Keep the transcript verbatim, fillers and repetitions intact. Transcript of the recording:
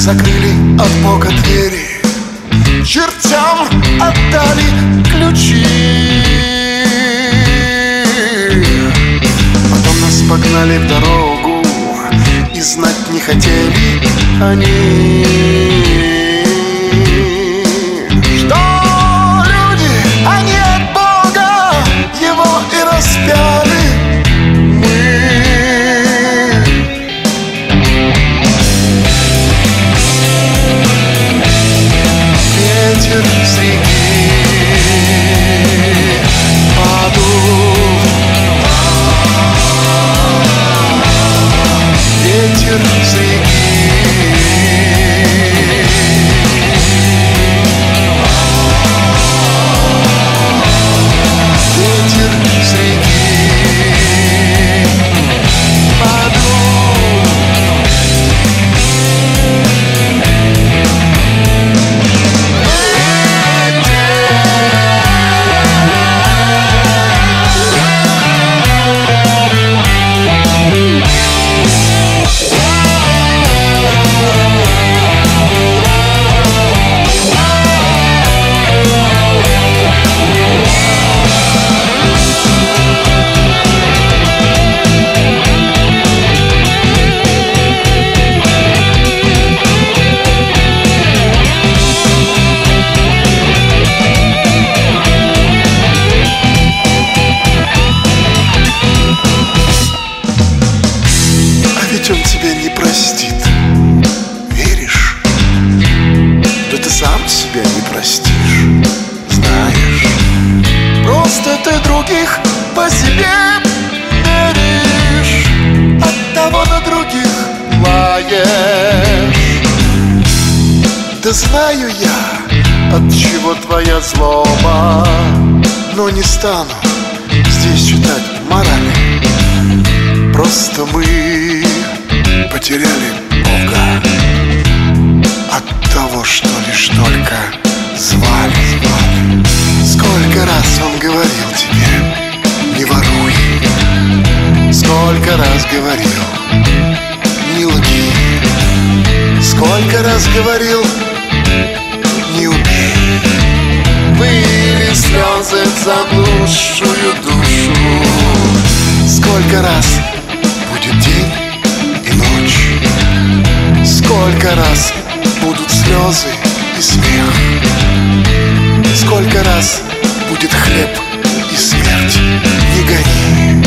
закрыли от Бога двери, чертям отдали ключи. Потом нас погнали в дорогу, и знать не хотели они, что люди, они от Бога его и распяли. Ветер с реки подул, ветер с реки, ветер с реки подул. Он тебя не простит, веришь? Да ты сам себя не простишь, знаешь. Просто ты других по себе веришь, оттого на других лаешь. Да знаю я, от чего твоя злоба, но не стану здесь читать морали. Просто мы потеряли Бога от того, что лишь только звали, звали. Сколько раз Он говорил тебе: не воруй. Сколько раз говорил: не лги. Сколько раз говорил: не убей. Были слезы в заблудшую душу. Сколько раз будет день и ночь, сколько раз будут слезы и смех, сколько раз будет хлеб и смерть. Не гони.